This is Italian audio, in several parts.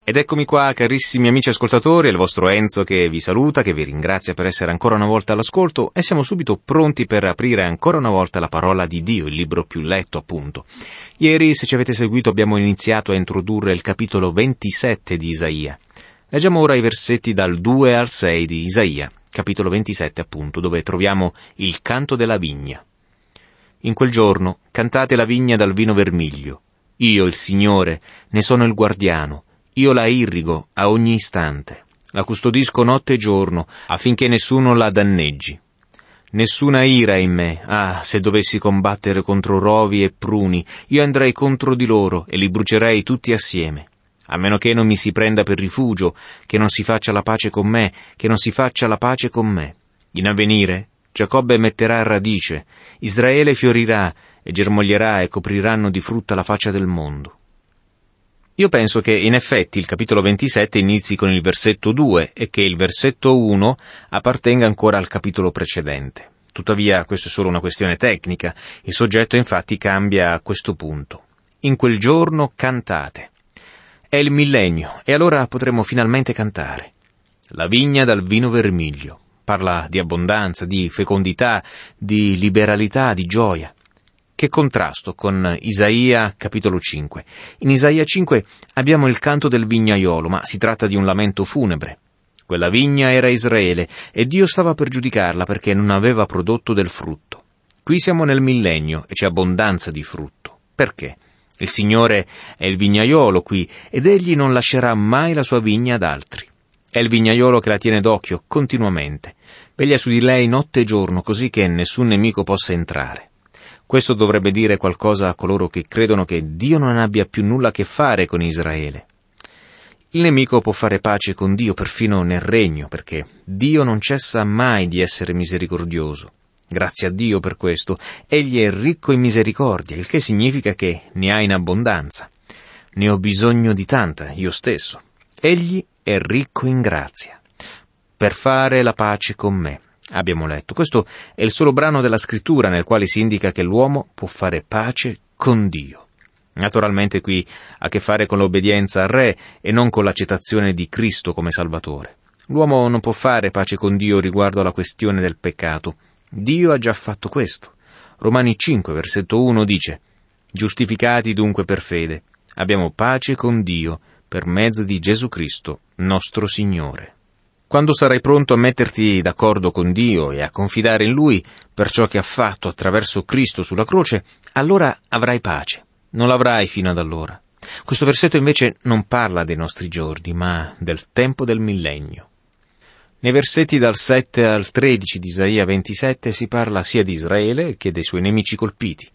Ed eccomi qua, carissimi amici ascoltatori, è il vostro Enzo che vi saluta, che vi ringrazia per essere ancora una volta all'ascolto, e siamo subito pronti per aprire ancora una volta la parola di Dio, il libro più letto appunto. Ieri, se ci avete seguito, abbiamo iniziato a introdurre il capitolo 27 di Isaia. Leggiamo ora i versetti dal 2 al 6 di Isaia, capitolo 27 appunto, dove troviamo il canto della vigna. In quel giorno cantate la vigna dal vino vermiglio. Io, il Signore, ne sono il guardiano. Io la irrigo a ogni istante, la custodisco notte e giorno, affinché nessuno la danneggi. Nessuna ira in me, se dovessi combattere contro rovi e pruni, io andrei contro di loro e li brucerei tutti assieme. A meno che non mi si prenda per rifugio, che non si faccia la pace con me, che non si faccia la pace con me. In avvenire, Giacobbe metterà radice, Israele fiorirà e germoglierà e copriranno di frutta la faccia del mondo. Io penso che in effetti il capitolo 27 inizi con il versetto 2 e che il versetto 1 appartenga ancora al capitolo precedente. Tuttavia, questo è solo una questione tecnica. Il soggetto infatti cambia a questo punto. In quel giorno cantate. È il millennio e allora potremo finalmente cantare. La vigna dal vino vermiglio. Parla di abbondanza, di fecondità, di liberalità, di gioia. Che contrasto con Isaia capitolo 5. In Isaia 5 abbiamo il canto del vignaiolo, ma si tratta di un lamento funebre. Quella vigna era Israele e Dio stava per giudicarla perché non aveva prodotto del frutto. Qui siamo nel millennio e c'è abbondanza di frutto. Perché? Il Signore è il vignaiolo qui ed Egli non lascerà mai la sua vigna ad altri. È il vignaiolo che la tiene d'occhio continuamente. Veglia su di lei notte e giorno così che nessun nemico possa entrare. Questo dovrebbe dire qualcosa a coloro che credono che Dio non abbia più nulla a che fare con Israele. Il nemico può fare pace con Dio perfino nel regno, perché Dio non cessa mai di essere misericordioso. Grazie a Dio per questo. Egli è ricco in misericordia, il che significa che ne ha in abbondanza. Ne ho bisogno di tanta, io stesso. Egli è ricco in grazia, per fare la pace con me. Abbiamo letto. Questo è il solo brano della scrittura nel quale si indica che l'uomo può fare pace con Dio. Naturalmente qui ha a che fare con l'obbedienza al Re e non con l'accettazione di Cristo come Salvatore. L'uomo non può fare pace con Dio riguardo alla questione del peccato. Dio ha già fatto questo. Romani 5, versetto 1 dice: giustificati dunque per fede, abbiamo pace con Dio per mezzo di Gesù Cristo, nostro Signore. Quando sarai pronto a metterti d'accordo con Dio e a confidare in Lui per ciò che ha fatto attraverso Cristo sulla croce, allora avrai pace. Non l'avrai fino ad allora. Questo versetto invece non parla dei nostri giorni, ma del tempo del millennio. Nei versetti dal 7 al 13 di Isaia 27 si parla sia di Israele che dei suoi nemici colpiti.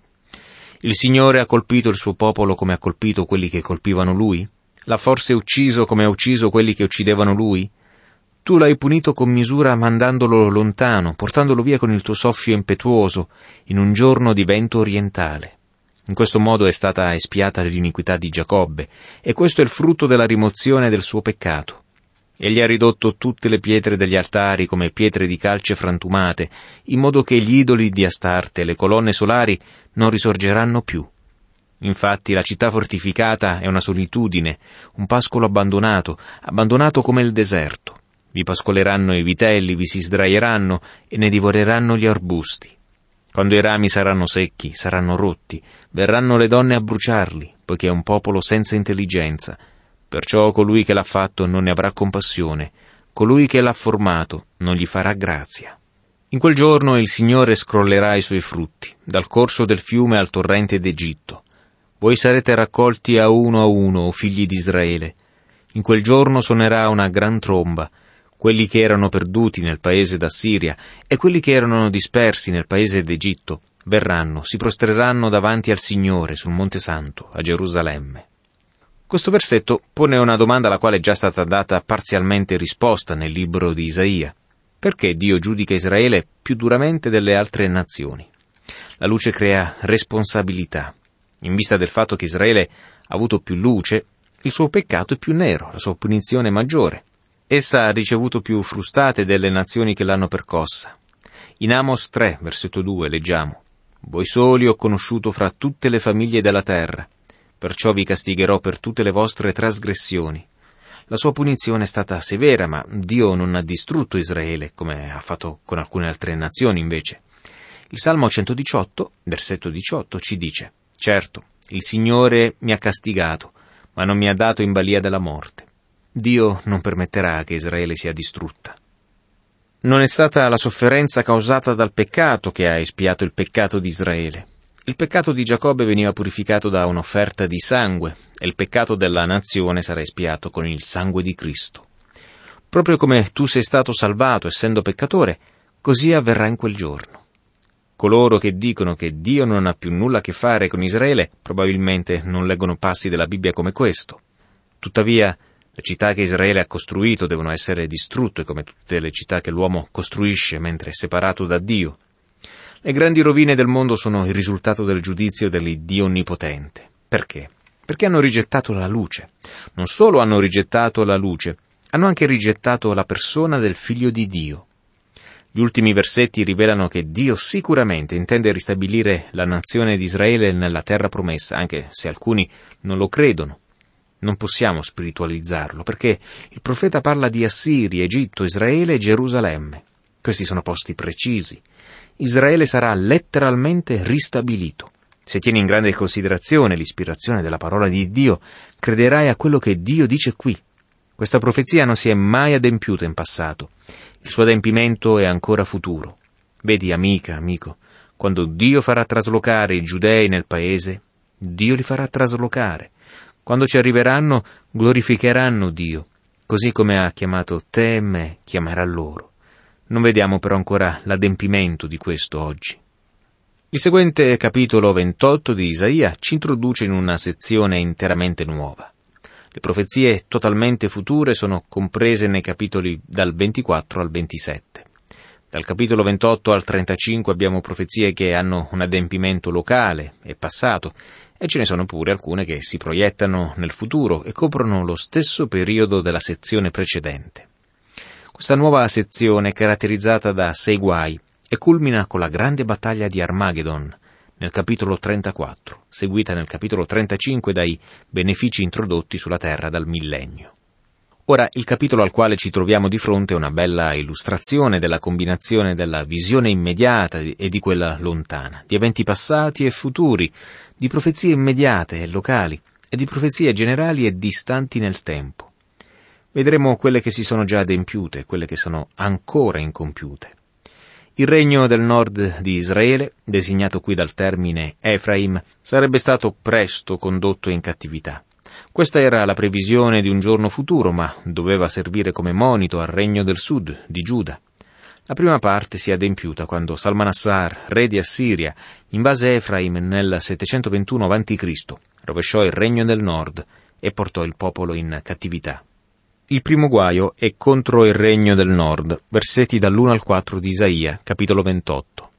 Il Signore ha colpito il suo popolo come ha colpito quelli che colpivano Lui? L'ha forse ucciso come ha ucciso quelli che uccidevano Lui? Tu l'hai punito con misura mandandolo lontano, portandolo via con il tuo soffio impetuoso, in un giorno di vento orientale. In questo modo è stata espiata l'iniquità di Giacobbe, e questo è il frutto della rimozione del suo peccato. Egli ha ridotto tutte le pietre degli altari come pietre di calce frantumate, in modo che gli idoli di Astarte e le colonne solari non risorgeranno più. Infatti la città fortificata è una solitudine, un pascolo abbandonato come il deserto. Vi pascoleranno i vitelli, vi si sdraieranno e ne divoreranno gli arbusti. Quando i rami saranno secchi, saranno rotti, verranno le donne a bruciarli, poiché è un popolo senza intelligenza. Perciò colui che l'ha fatto non ne avrà compassione, colui che l'ha formato non gli farà grazia. In quel giorno il Signore scrollerà i suoi frutti, dal corso del fiume al torrente d'Egitto. Voi sarete raccolti a uno, o figli di Israele. In quel giorno suonerà una gran tromba. Quelli che erano perduti nel paese d'Assiria e quelli che erano dispersi nel paese d'Egitto verranno, si prostreranno davanti al Signore sul Monte Santo, a Gerusalemme. Questo versetto pone una domanda alla quale è già stata data parzialmente risposta nel libro di Isaia. Perché Dio giudica Israele più duramente delle altre nazioni? La luce crea responsabilità. In vista del fatto che Israele ha avuto più luce, il suo peccato è più nero, la sua punizione è maggiore. Essa ha ricevuto più frustate delle nazioni che l'hanno percossa. In Amos 3, versetto 2, leggiamo: «Voi soli ho conosciuto fra tutte le famiglie della terra, perciò vi castigherò per tutte le vostre trasgressioni. La sua punizione è stata severa, ma Dio non ha distrutto Israele, come ha fatto con alcune altre nazioni invece. Il Salmo 118, versetto 18, ci dice: «Certo, il Signore mi ha castigato, ma non mi ha dato in balia della morte». Dio non permetterà che Israele sia distrutta. Non è stata la sofferenza causata dal peccato che ha espiato il peccato di Israele. Il peccato di Giacobbe veniva purificato da un'offerta di sangue, e il peccato della nazione sarà espiato con il sangue di Cristo. Proprio come tu sei stato salvato essendo peccatore, così avverrà in quel giorno. Coloro che dicono che Dio non ha più nulla a che fare con Israele probabilmente non leggono passi della Bibbia come questo. Tuttavia, le città che Israele ha costruito devono essere distrutte come tutte le città che l'uomo costruisce mentre è separato da Dio. Le grandi rovine del mondo sono il risultato del giudizio dell'Iddio Onnipotente. Perché? Perché hanno rigettato la luce. Non solo hanno rigettato la luce, hanno anche rigettato la persona del Figlio di Dio. Gli ultimi versetti rivelano che Dio sicuramente intende ristabilire la nazione di Israele nella terra promessa, anche se alcuni non lo credono. Non possiamo spiritualizzarlo, perché il profeta parla di Assiria, Egitto, Israele e Gerusalemme. Questi sono posti precisi. Israele sarà letteralmente ristabilito. Se tieni in grande considerazione l'ispirazione della parola di Dio, crederai a quello che Dio dice qui. Questa profezia non si è mai adempiuta in passato. Il suo adempimento è ancora futuro. Vedi, amica, amico, quando Dio farà traslocare i giudei nel paese, Dio li farà traslocare. Quando ci arriveranno, glorificheranno Dio, così come ha chiamato te e me, chiamerà loro. Non vediamo però ancora l'adempimento di questo oggi. Il seguente capitolo 28 di Isaia ci introduce in una sezione interamente nuova. Le profezie totalmente future sono comprese nei capitoli dal 24 al 27. Dal capitolo 28 al 35 abbiamo profezie che hanno un adempimento locale e passato, e ce ne sono pure alcune che si proiettano nel futuro e coprono lo stesso periodo della sezione precedente. Questa nuova sezione è caratterizzata da 6 guai e culmina con la grande battaglia di Armageddon nel capitolo 34, seguita nel capitolo 35 dai benefici introdotti sulla terra dal millennio. Ora, il capitolo al quale ci troviamo di fronte è una bella illustrazione della combinazione della visione immediata e di quella lontana, di eventi passati e futuri, di profezie immediate e locali e di profezie generali e distanti nel tempo. Vedremo quelle che si sono già adempiute e quelle che sono ancora incompiute. Il regno del nord di Israele, designato qui dal termine Efraim, sarebbe stato presto condotto in cattività. Questa era la previsione di un giorno futuro, ma doveva servire come monito al regno del sud, di Giuda. La prima parte si è adempiuta quando Salmanassar, re di Assiria, invase Efraim nel 721 a.C., rovesciò il regno del nord e portò il popolo in cattività. Il primo guaio è contro il regno del nord, versetti dall'1 al 4 di Isaia, capitolo 28.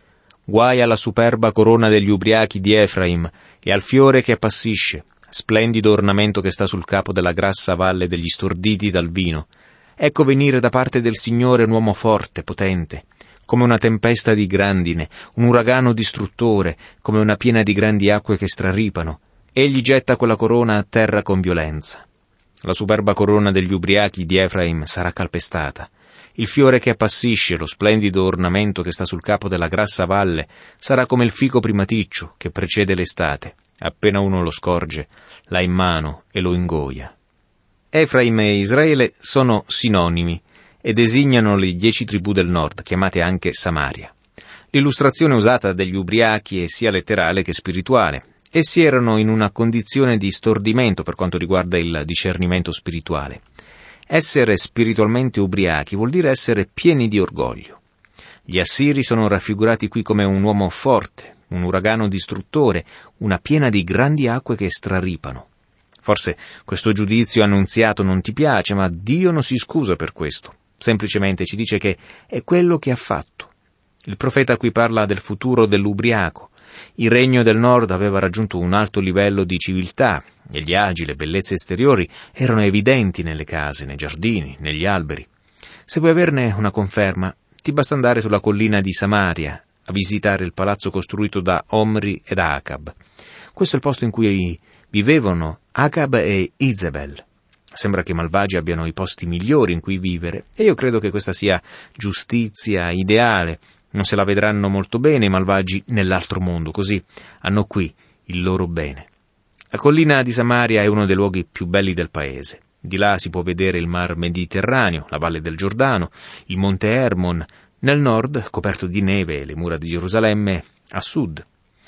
Guai alla superba corona degli ubriachi di Efraim e al fiore che appassisce, splendido ornamento che sta sul capo della grassa valle degli storditi dal vino. Ecco venire da parte del Signore un uomo forte, potente, come una tempesta di grandine, un uragano distruttore, come una piena di grandi acque che straripano. Egli getta quella corona a terra con violenza. La superba corona degli ubriachi di Efraim sarà calpestata. Il fiore che appassisce, lo splendido ornamento che sta sul capo della grassa valle, sarà come il fico primaticcio che precede l'estate. Appena uno lo scorge, l'ha in mano e lo ingoia. Efraim e Israele sono sinonimi e designano le 10 tribù del nord, chiamate anche Samaria. L'illustrazione usata degli ubriachi è sia letterale che spirituale. Essi erano in una condizione di stordimento per quanto riguarda il discernimento spirituale. Essere spiritualmente ubriachi vuol dire essere pieni di orgoglio. Gli assiri sono raffigurati qui come un uomo forte, un uragano distruttore, una piena di grandi acque che straripano. Forse questo giudizio annunziato non ti piace, ma Dio non si scusa per questo. Semplicemente ci dice che è quello che ha fatto. Il profeta qui parla del futuro dell'ubriaco. Il regno del nord aveva raggiunto un alto livello di civiltà e gli agi, le bellezze esteriori erano evidenti nelle case, nei giardini, negli alberi. Se vuoi averne una conferma, ti basta andare sulla collina di Samaria a visitare il palazzo costruito da Omri ed Acab. Questo è il posto in cui vivevano Acab e Izebel. Sembra che i malvagi abbiano i posti migliori in cui vivere, e io credo che questa sia giustizia ideale. Non se la vedranno molto bene i malvagi nell'altro mondo, così hanno qui il loro bene. La collina di Samaria è uno dei luoghi più belli del paese. Di là si può vedere il mar Mediterraneo, la valle del Giordano, il monte Hermon, nel nord coperto di neve e le mura di Gerusalemme a sud.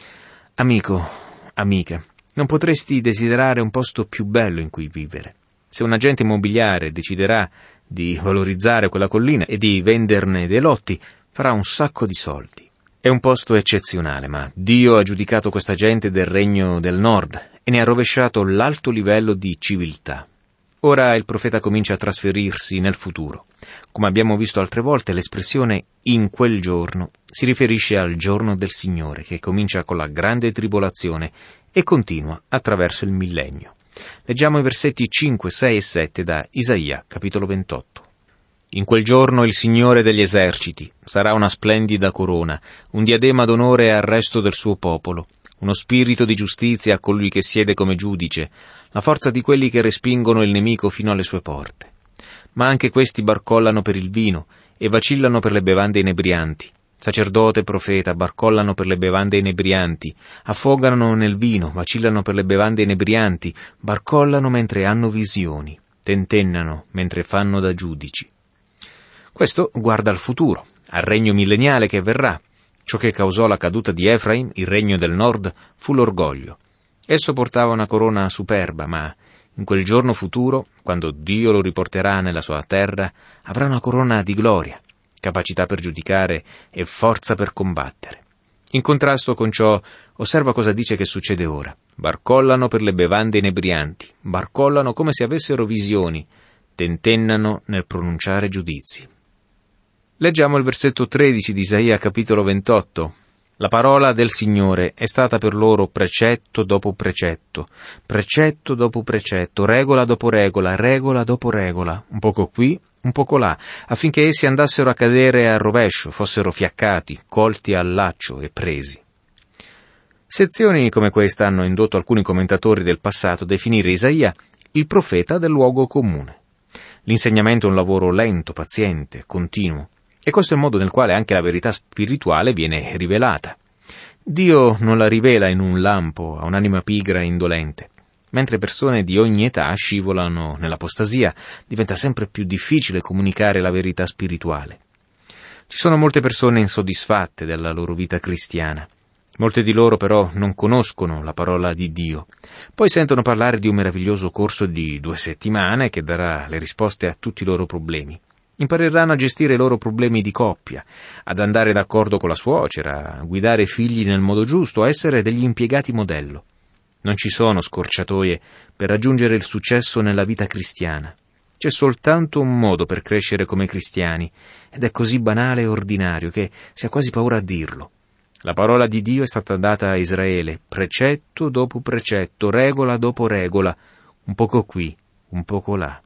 Amico, amica, non potresti desiderare un posto più bello in cui vivere? Se un agente immobiliare deciderà di valorizzare quella collina e di venderne dei lotti, farà un sacco di soldi. È un posto eccezionale, ma Dio ha giudicato questa gente del regno del nord e ne ha rovesciato l'alto livello di civiltà. Ora il profeta comincia a trasferirsi nel futuro. Come abbiamo visto altre volte, l'espressione «in quel giorno» si riferisce al giorno del Signore, che comincia con la grande tribolazione e continua attraverso il millennio. Leggiamo i versetti 5, 6 e 7 da Isaia, capitolo 28. In quel giorno il Signore degli eserciti sarà una splendida corona, un diadema d'onore al resto del suo popolo, uno spirito di giustizia a colui che siede come giudice, la forza di quelli che respingono il nemico fino alle sue porte. Ma anche questi barcollano per il vino e vacillano per le bevande inebrianti. Sacerdote e profeta barcollano per le bevande inebrianti, affogano nel vino, vacillano per le bevande inebrianti, barcollano mentre hanno visioni, tentennano mentre fanno da giudici. Questo guarda al futuro, al regno milleniale che verrà. Ciò che causò la caduta di Efraim, il regno del nord, fu l'orgoglio. Esso portava una corona superba, ma in quel giorno futuro, quando Dio lo riporterà nella sua terra, avrà una corona di gloria, capacità per giudicare e forza per combattere. In contrasto con ciò, osserva cosa dice che succede ora. Barcollano per le bevande inebrianti, barcollano come se avessero visioni, tentennano nel pronunciare giudizi. Leggiamo il versetto 13 di Isaia, capitolo 28. La parola del Signore è stata per loro precetto dopo precetto dopo precetto, regola dopo regola, regola dopo regola, un poco qui, un poco là, affinché essi andassero a cadere al rovescio, fossero fiaccati, colti al laccio e presi. Sezioni come questa hanno indotto alcuni commentatori del passato a definire Isaia il profeta del luogo comune. L'insegnamento è un lavoro lento, paziente, continuo. E questo è il modo nel quale anche la verità spirituale viene rivelata. Dio non la rivela in un lampo a un'anima pigra e indolente. Mentre persone di ogni età scivolano nell'apostasia, diventa sempre più difficile comunicare la verità spirituale. Ci sono molte persone insoddisfatte della loro vita cristiana. Molte di loro però non conoscono la parola di Dio. Poi sentono parlare di un meraviglioso corso di 2 settimane che darà le risposte a tutti i loro problemi. Impareranno a gestire i loro problemi di coppia, ad andare d'accordo con la suocera, a guidare i figli nel modo giusto, a essere degli impiegati modello. Non ci sono scorciatoie per raggiungere il successo nella vita cristiana. C'è soltanto un modo per crescere come cristiani, ed è così banale e ordinario che si ha quasi paura a dirlo. La parola di Dio è stata data a Israele, precetto dopo precetto, regola dopo regola, un poco qui, un poco là.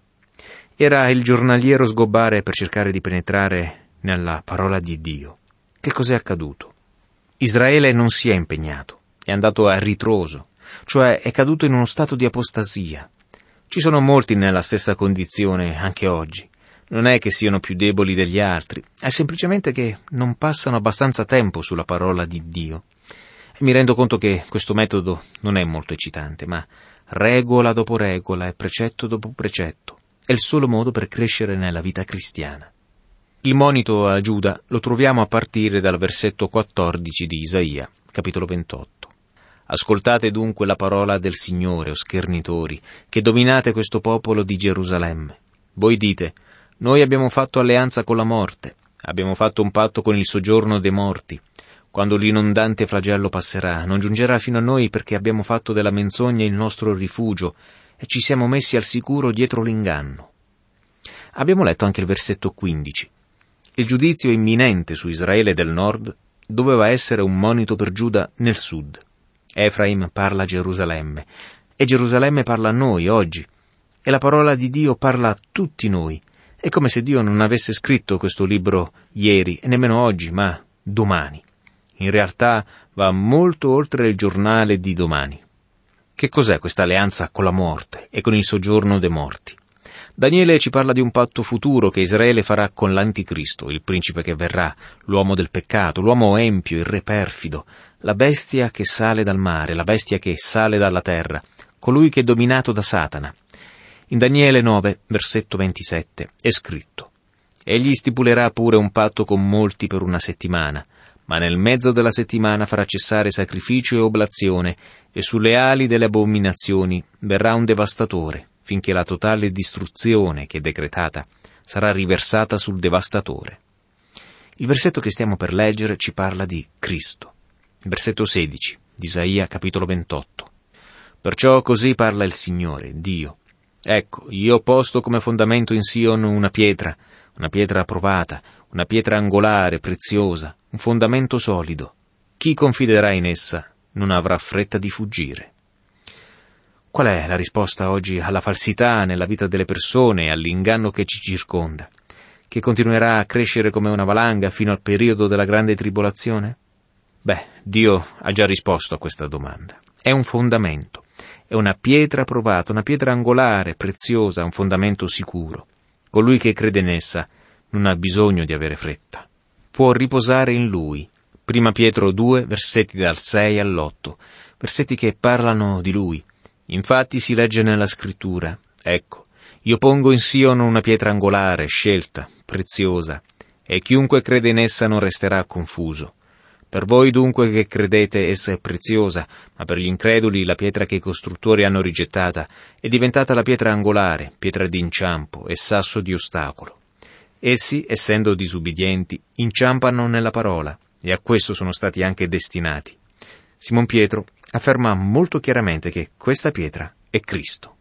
Era il giornaliero sgobbare per cercare di penetrare nella parola di Dio. Che cos'è accaduto? Israele non si è impegnato, è andato a ritroso, cioè è caduto in uno stato di apostasia. Ci sono molti nella stessa condizione anche oggi. Non è che siano più deboli degli altri, è semplicemente che non passano abbastanza tempo sulla parola di Dio. E mi rendo conto che questo metodo non è molto eccitante, ma regola dopo regola e precetto dopo precetto è il solo modo per crescere nella vita cristiana. Il monito a Giuda lo troviamo a partire dal versetto 14 di Isaia, capitolo 28. Ascoltate dunque la parola del Signore, o schernitori, che dominate questo popolo di Gerusalemme. Voi dite: noi abbiamo fatto alleanza con la morte, abbiamo fatto un patto con il soggiorno dei morti. Quando l'inondante flagello passerà, non giungerà fino a noi perché abbiamo fatto della menzogna il nostro rifugio e ci siamo messi al sicuro dietro l'inganno. Abbiamo letto anche il versetto 15. Il giudizio imminente su Israele del nord doveva essere un monito per Giuda nel sud. Efraim parla a Gerusalemme, e Gerusalemme parla a noi oggi, e la parola di Dio parla a tutti noi. È come se Dio non avesse scritto questo libro ieri, e nemmeno oggi, ma domani. In realtà va molto oltre il giornale di domani. Che cos'è questa alleanza con la morte e con il soggiorno dei morti? Daniele ci parla di un patto futuro che Israele farà con l'Anticristo, il principe che verrà, l'uomo del peccato, l'uomo empio, il re perfido, la bestia che sale dal mare, la bestia che sale dalla terra, colui che è dominato da Satana. In Daniele 9, versetto 27, è scritto: «Egli stipulerà pure un patto con molti per una settimana, ma nel mezzo della settimana farà cessare sacrificio e oblazione, e sulle ali delle abominazioni verrà un devastatore, finché la totale distruzione che è decretata sarà riversata sul devastatore». Il versetto che stiamo per leggere ci parla di Cristo. Il versetto 16 di Isaia, capitolo 28. «Perciò così parla il Signore, Dio. Ecco, io ho posto come fondamento in Sion una pietra provata, una pietra angolare, preziosa, un fondamento solido. Chi confiderà in essa non avrà fretta di fuggire». Qual è la risposta oggi alla falsità nella vita delle persone e all'inganno che ci circonda, che continuerà a crescere come una valanga fino al periodo della grande tribolazione? Dio ha già risposto a questa domanda. È un fondamento, è una pietra provata, una pietra angolare, preziosa, un fondamento sicuro. Colui che crede in essa non ha bisogno di avere fretta. Può riposare in Lui. 1 Pietro 2, versetti dal 6 all'8, versetti che parlano di Lui. Infatti si legge nella Scrittura: «Ecco, io pongo in Sion una pietra angolare, scelta, preziosa, e chiunque crede in essa non resterà confuso. Per voi dunque che credete essa è preziosa, ma per gli increduli la pietra che i costruttori hanno rigettata è diventata la pietra angolare, pietra d'inciampo e sasso di ostacolo. Essi, essendo disubbidienti, inciampano nella parola, e a questo sono stati anche destinati». Simon Pietro afferma molto chiaramente che questa pietra è Cristo.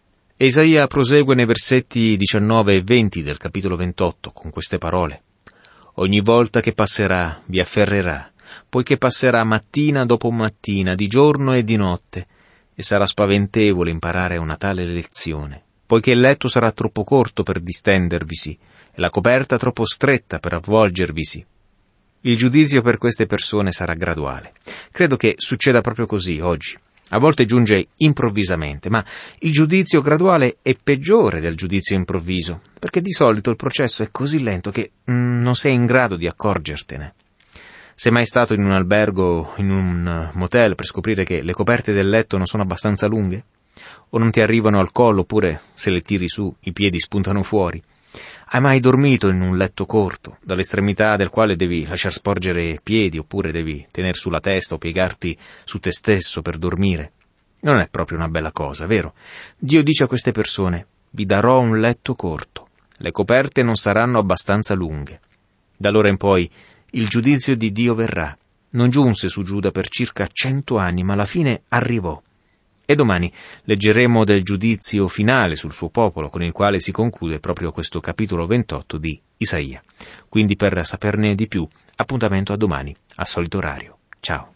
E Isaia prosegue nei versetti 19 e 20 del capitolo 28 con queste parole: «Ogni volta che passerà vi afferrerà, poiché passerà mattina dopo mattina, di giorno e di notte, e sarà spaventevole imparare una tale lezione, poiché il letto sarà troppo corto per distendervisi, e la coperta troppo stretta per avvolgervisi». Il giudizio per queste persone sarà graduale. Credo che succeda proprio così oggi. A volte giunge improvvisamente, ma il giudizio graduale è peggiore del giudizio improvviso, perché di solito il processo è così lento che non sei in grado di accorgertene. Sei mai stato in un albergo, in un motel, per scoprire che le coperte del letto non sono abbastanza lunghe? O non ti arrivano al collo, oppure se le tiri su i piedi spuntano fuori? Hai mai dormito in un letto corto, dall'estremità del quale devi lasciar sporgere i piedi, oppure devi tener sulla testa o piegarti su te stesso per dormire? Non è proprio una bella cosa, vero? Dio dice a queste persone: «Vi darò un letto corto, le coperte non saranno abbastanza lunghe». Da allora in poi il giudizio di Dio verrà. Non giunse su Giuda per circa 100 anni, ma alla fine arrivò. E domani leggeremo del giudizio finale sul suo popolo, con il quale si conclude proprio questo capitolo 28 di Isaia. Quindi, per saperne di più, appuntamento a domani, al solito orario. Ciao.